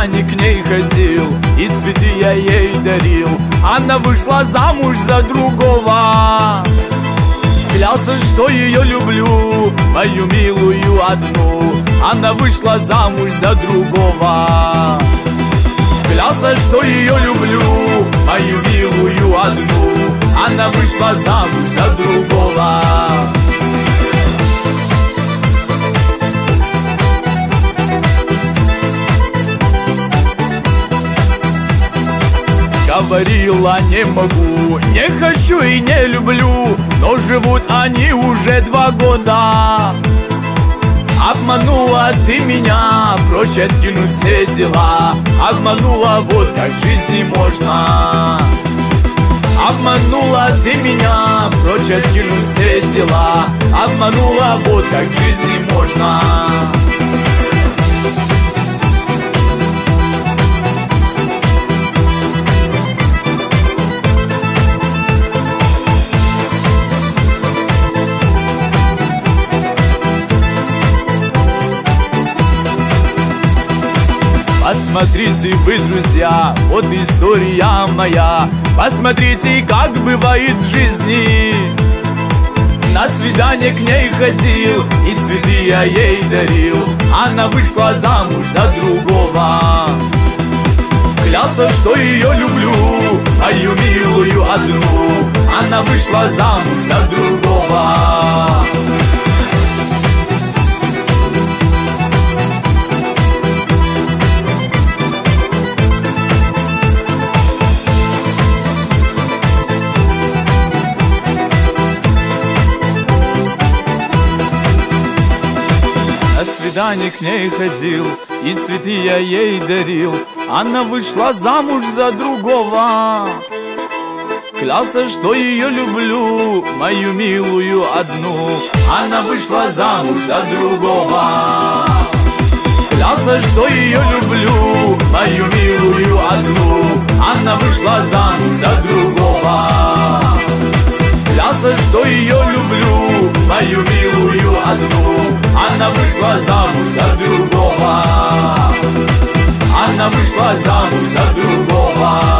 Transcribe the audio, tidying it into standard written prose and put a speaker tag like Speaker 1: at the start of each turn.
Speaker 1: свидание к ней ходил, и цветы я ей дарил. Она вышла замуж за другого. Клялся, что ее люблю, мою милую одну. Она вышла замуж за другого. Клялся, что ее люблю, мою милую одну. Она вышла замуж за другого. Говорила: не могу, не хочу и не люблю, но живут они уже 2 года. Обманула ты меня, прочь откинуть все дела. Обманула, вот как в жизни можно. Обманула ты меня, прочь откинуть все дела. Обманула, вот как в жизни можно. Посмотрите вы, друзья, вот история моя. Посмотрите, как бывает в жизни. На свидание к ней ходил, и цветы я ей дарил. Она вышла замуж за другого. Клялся, что ее люблю, мою милую одну. Она вышла замуж за другого. На свидание к ней ходил, и цветы я ей дарил. Она вышла замуж за другого. Клялся, что ее люблю, мою милую одну. Она вышла замуж за другого. Клялся, что ее люблю, мою милую одну. Она вышла замуж за другого. Клялся, что ее люблю, мою милую одну. Она вышла замуж за другого. Она вышла замуж за другого.